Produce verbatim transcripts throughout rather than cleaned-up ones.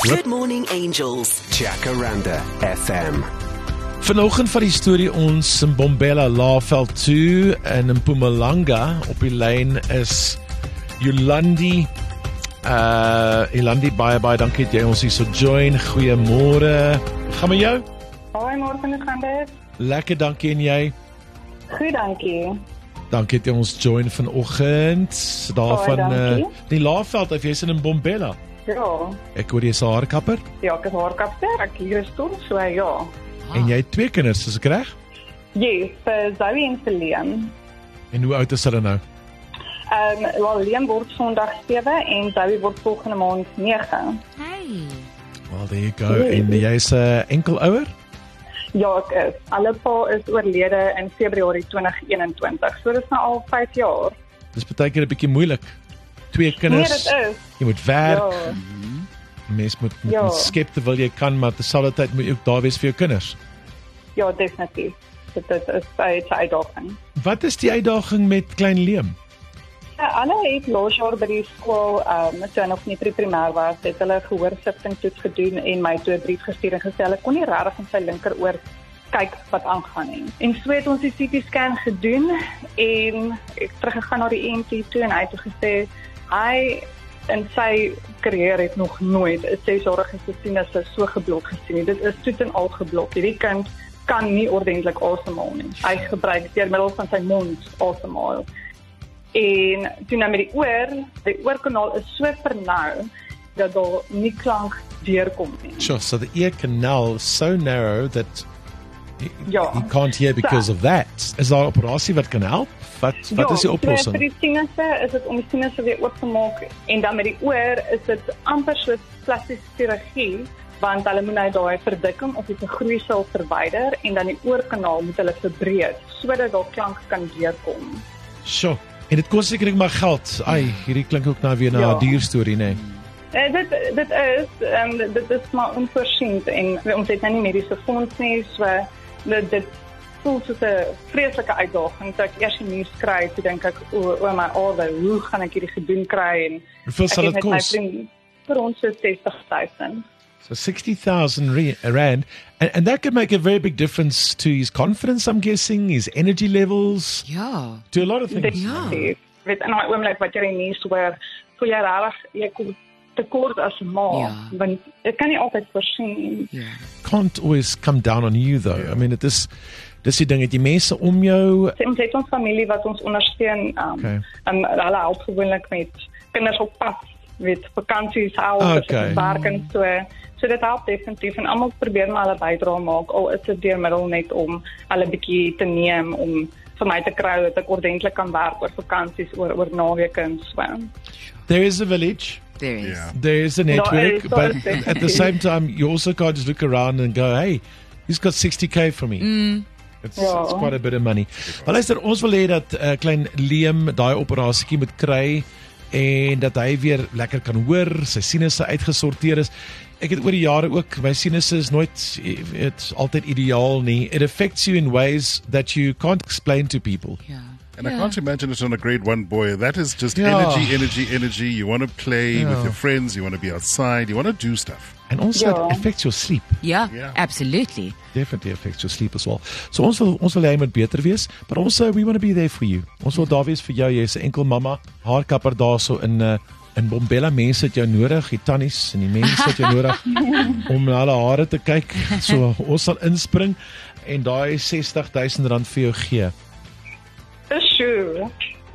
Good Morning Angels. Jacaranda F M. Vanoggend van die storie ons in Mbombela Laagveld toe en in Mpumalanga op die lyn is Yolandi. Uh, Yolandi, baie baie dankie dat jy ons hier so join. Goeiemôre. Gaan met jou? Hoi, môre, hoe gaan dit? Lekker, dankie en jy? Goed, dankie. Dankie dat jy ons join vanoggend. Daarvan uh, die Laagveld, of jy's in Mbombela? Ja. Ek hoor jy's 'n haarkapper? Ja, ek is haarkapper. Ek hier is toe, so ja. Ah. En jy het twee kinders, is ek reg? Yes, vir Zoe en vir Liam. En hoe oud is hulle nou? Ehm, um, well, Liam word Sondag sewe en Zoe word volgende maand nege. Hey. Well, there you go. Yes. En jy's 'n uh, enkel ouer? Ja, ek is. Alle pa is oorlede in Februarie twintig eenentwintig. So dit is nou al vyf jaar. Dis baie keer 'n bietjie moeilik. Twee kinders. Nee, dit is. Jy moet werk. Ja. Mens moet, moet Ja. skep terwyl jy kan, maar terselfdertyd moet jy ook daar wees vir jou kinders. Ja, definitief. Dit, dit is baie 'n uitdaging. Wat is die uitdaging met klein Liam? Ja, alle het laas jaar by die skool, ehm, um, toe hy nog nie by primêr was, het hulle gehoorsiftingtoets gedoen en my toe 'n brief gestuur en gesê hulle kon nie regtig in sy linkeroor kyk wat aangaan nie. En so het ons die C T scan gedoen en ek teruggegaan na die E N T toe en hy het gesê hy in sy carrière het nog nooit 'n sesjarige sinus so geblok gesien nie. Dit is toe en al geblok. Hierdie kind kan nie ordentlik asemhaal nie. Hy gebruik deur middel van sy mond asemhaal. En toe nou met die oor, die oorkanaal is so vernau dat daar nie klank deurkom nie. Sure, so the ear canal is so narrow that you, Ja. you can't hear because So, of that. Is daar 'n operasie wat kan help? Wat wat is die oplossing? Ja, vir die sinusse is dit om die sinusse weer oop te maak en dan met die oor is dit amper so plastiese chirurgie want hulle moet nou daai verdikking of die groeisel verwyder en dan die oorkanaal moet hulle verbreek sodat daar klank kan deurkom. Sure. En dit kos seker maar geld. Ai, hierdie klink ook nou weer na 'n Ja. dierstorie, nee. Eh, dit dit is um, dit is maar onvoorsien en ons het nou nie mediese fonds nie, so dit dit voel soos 'n vreeslike uitdaging. Toe ek eers die nuus kry, toe dink ek o, o my aarde, hoe gaan ek hierdie gedoen kry en Hoeveel sal ek dit het met my kos? vriend vir ons so sestig duisend. So sixty thousand rand, and, and that could make a very big difference to his confidence, I'm guessing, his energy levels, Ja. to a lot of things. Definitief. Weet in daai oomblik wat jy die nuus hoor, voel jy regtig jy kom tekort as 'n ma, Ja. want ek kan nie altyd voorsien. Ja. Can't always come down on you though. Yeah. I mean, it is, dis die ding, het die mense om jou. Ons het ons familie wat ons ondersteun, um, Okay. en hulle help gewoonlik met kinders op pad, weet vakansies help, Okay. werk en so. So dit help definitief en almal probeer maar hulle bydrae maak, al is dit deur middel net om hulle bietjie te neem om vir my te kry dat ek ordentlik kan werk oor vakansies, oor oor naweke en so. There is a village, There is. Yeah. there is a network, is, daar but is definitief. at the same time, you also can't just look around and go, hey, he's got sixty K for me. Mm. It's, Ja. it's quite a bit of money. Maar luister, ons wil hê dat uh, klein Liam daai operasietjie moet kry en dat hy weer lekker kan hoor, sy sinusse uitgesorteer is. Ek het oor die jare ook, my sinusse is nooit, it's altyd ideaal nie. It affects you in ways that you can't explain to people. Ja. And I Ja. can't imagine it on a grade one boy. That is just Yeah. energy, energy, energy. You want to play Yeah. with your friends. You want to be outside. You want to do stuff. And also Ja. it affects your sleep. Ja, Ja. absolutely. Definitely affects your sleep as well. So ons wil ons wil hê jy moet beter wees, but also we want to be there for you. Ons wil daar wees vir jou. Jy's 'n enkel mamma, haarkapper daarso in uh, in Mbombela. Mense het jou nodig, die tannies en die mense het jou nodig om na hulle hare te kyk. So ons sal inspring en daai sestig duisend rand vir jou gee. Dis so.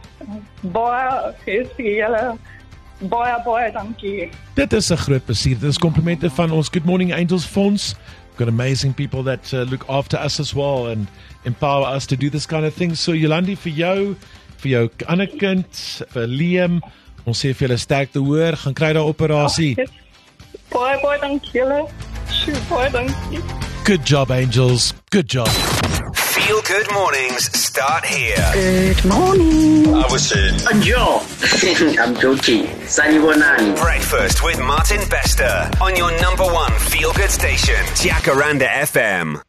Baie gesien julle. Baie baie dankie. Dit is 'n groot plesier. Dit is komplimente van ons Good Morning Angels Fonds. We've got amazing people that uh, look after us as well and empower us to do this kind of thing. So Yolandi, vir jou, vir jou ander kind, vir Liam, ons sê vir julle sterkte hoor, gaan kry daai operasie. Yes. Baie baie dankie julle. Sjoe, baie dankie. Good job, Angels. Good job. Feel Good Mornings start here. Good morning. I was saying. Joe. I'm joking. Sanibonani. Breakfast with Martin Bester on your number one feel good station, Jacaranda F M.